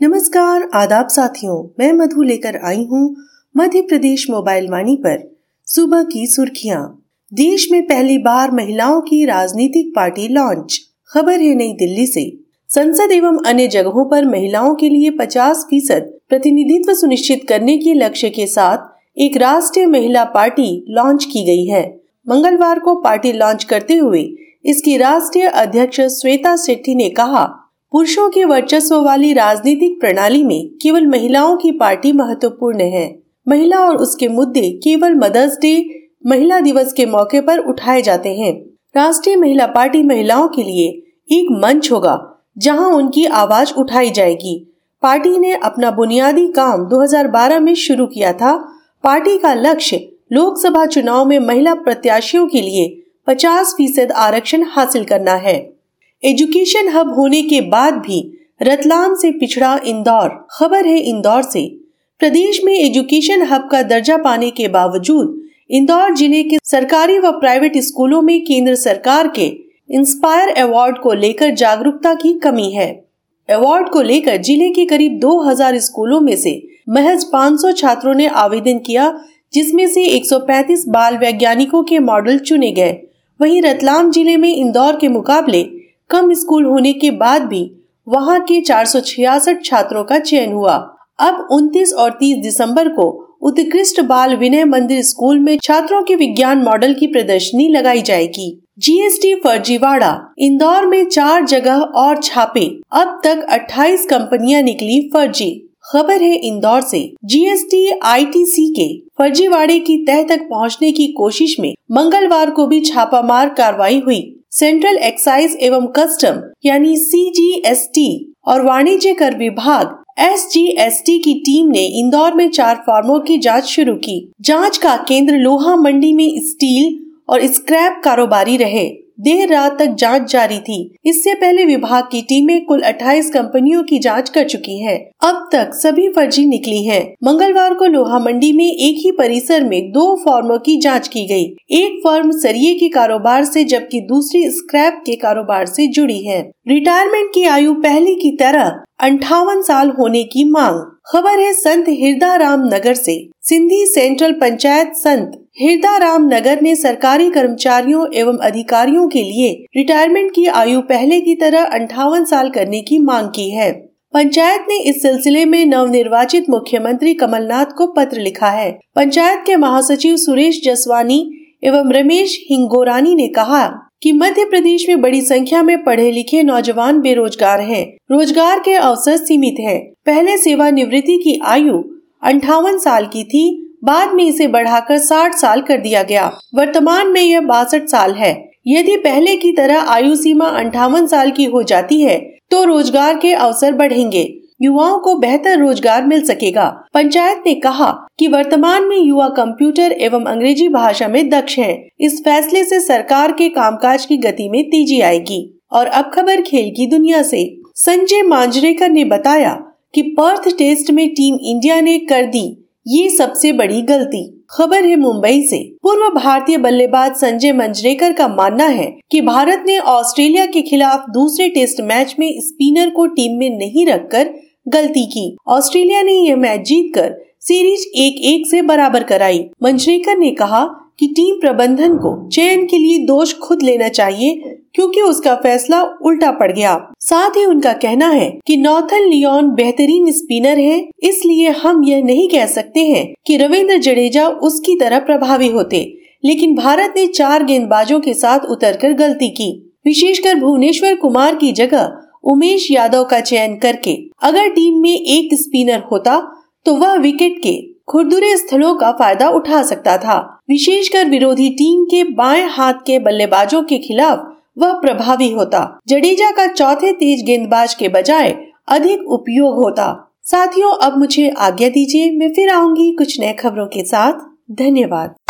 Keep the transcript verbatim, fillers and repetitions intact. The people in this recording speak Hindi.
नमस्कार, आदाब साथियों, मैं मधु लेकर आई हूँ मध्य प्रदेश मोबाइल वाणी पर सुबह की सुर्खियाँ। देश में पहली बार महिलाओं की राजनीतिक पार्टी लॉन्च। खबर है नई दिल्ली से। संसद एवं अन्य जगहों पर महिलाओं के लिए पचास फीसद प्रतिनिधित्व सुनिश्चित करने के लक्ष्य के साथ एक राष्ट्रीय महिला पार्टी लॉन्च की गई है। मंगलवार को पार्टी लॉन्च करते हुए इसकी राष्ट्रीय अध्यक्ष श्वेता शेट्टी ने कहा, पुरुषों के वर्चस्व वाली राजनीतिक प्रणाली में केवल महिलाओं की पार्टी महत्वपूर्ण है। महिला और उसके मुद्दे केवल मदर्स डे, महिला दिवस के मौके पर उठाए जाते हैं। राष्ट्रीय महिला पार्टी महिलाओं के लिए एक मंच होगा जहां उनकी आवाज उठाई जाएगी। पार्टी ने अपना बुनियादी काम दो हज़ार बारह में शुरू किया था। पार्टी का लक्ष्य लोकसभा चुनाव में महिला प्रत्याशियों के लिए पचास फीसद आरक्षण हासिल करना है। एजुकेशन हब होने के बाद भी रतलाम से पिछड़ा इंदौर। खबर है इंदौर से। प्रदेश में एजुकेशन हब का दर्जा पाने के बावजूद इंदौर जिले के सरकारी व प्राइवेट स्कूलों में केंद्र सरकार के इंस्पायर अवार्ड को लेकर जागरूकता की कमी है। अवार्ड को लेकर जिले के करीब दो हज़ार स्कूलों में से महज पाँच सौ छात्रों ने आवेदन किया, जिसमें से एक सौ पैंतीस बाल वैज्ञानिकों के मॉडल चुने गए। वहीं रतलाम जिले में इंदौर के मुकाबले कम स्कूल होने के बाद भी वहां के चार सौ छियासठ छात्रों का चयन हुआ। अब उनतीस और तीस दिसंबर को उत्कृष्ट बाल विनय मंदिर स्कूल में छात्रों के विज्ञान मॉडल की प्रदर्शनी लगाई जाएगी। जीएसटी फर्जीवाड़ा। इंदौर में चार जगह और छापे। अब तक अट्ठाईस कंपनियां निकली फर्जी। खबर है इंदौर से। जीएसटी आईटीसी के फर्जीवाड़े की तह तक पहुंचने की कोशिश में मंगलवार को भी छापामार कार्रवाई हुई। सेंट्रल एक्साइज एवं कस्टम यानी सीजीएसटी और वाणिज्य कर विभाग एसजीएसटी की टीम ने इंदौर में चार फर्मों की जांच शुरू की। जांच का केंद्र लोहा मंडी में स्टील और स्क्रैप कारोबारी रहे। देर रात तक जांच जारी थी। इससे पहले विभाग की टीमें कुल अट्ठाईस कंपनियों की जांच कर चुकी हैं। अब तक सभी फर्जी निकली हैं। मंगलवार को लोहा मंडी में एक ही परिसर में दो फर्मों की जांच की गई। एक फर्म सरिये के कारोबार से जबकि दूसरी स्क्रैप के कारोबार से जुड़ी है। रिटायरमेंट की आयु पहले की तरह अंठावन साल होने की मांग। खबर है संत हिरदाराम नगर से। सिंधी सेंट्रल पंचायत संत हिरदाराम नगर ने सरकारी कर्मचारियों एवं अधिकारियों के लिए रिटायरमेंट की आयु पहले की तरह अंठावन साल करने की मांग की है। पंचायत ने इस सिलसिले में नवनिर्वाचित मुख्यमंत्री कमलनाथ को पत्र लिखा है। पंचायत के महासचिव सुरेश जसवानी एवं रमेश हिंगोरानी ने कहा कि मध्य प्रदेश में बड़ी संख्या में पढ़े लिखे नौजवान बेरोजगार हैं। रोजगार के अवसर सीमित हैं। पहले सेवानिवृत्ति की आयु अंठावन साल की थी, बाद में इसे बढ़ाकर साठ साल कर दिया गया। वर्तमान में यह बासठ साल है। यदि पहले की तरह आयु सीमा अंठावन साल की हो जाती है तो रोजगार के अवसर बढ़ेंगे, युवाओं को बेहतर रोजगार मिल सकेगा। पंचायत ने कहा कि वर्तमान में युवा कंप्यूटर एवं अंग्रेजी भाषा में दक्ष हैं। इस फैसले से सरकार के कामकाज की गति में तेजी आएगी। और अब खबर खेल की दुनिया से। संजय मांजरेकर ने बताया कि पर्थ टेस्ट में टीम इंडिया ने कर दी ये सबसे बड़ी गलती। खबर है मुंबई से। पूर्व भारतीय बल्लेबाज संजय मंजरेकर का मानना है कि भारत ने ऑस्ट्रेलिया के खिलाफ दूसरे टेस्ट मैच में स्पिनर को टीम में नहीं रखकर गलती की। ऑस्ट्रेलिया ने यह मैच जीतकर सीरीज एक एक से बराबर कराई। मंजरेकर ने कहा कि टीम प्रबंधन को चयन के लिए दोष खुद लेना चाहिए क्योंकि उसका फैसला उल्टा पड़ गया। साथ ही उनका कहना है कि नॉर्थन लियोन बेहतरीन स्पिनर है, इसलिए हम यह नहीं कह सकते हैं कि रविंद्र जडेजा उसकी तरह प्रभावी होते। लेकिन भारत ने चार गेंदबाजों के साथ उतरकर गलती की, विशेषकर भुवनेश्वर कुमार की जगह उमेश यादव का चयन करके। अगर टीम में एक स्पिनर होता तो वह विकेट के खुरदुरे स्थलों का फायदा उठा सकता था। विशेषकर विरोधी टीम के बाएं हाथ के बल्लेबाजों के खिलाफ वह प्रभावी होता। जडेजा का चौथे तेज गेंदबाज के बजाय अधिक उपयोग होता। साथियों, अब मुझे आज्ञा दीजिए, मैं फिर आऊंगी कुछ नए खबरों के साथ। धन्यवाद।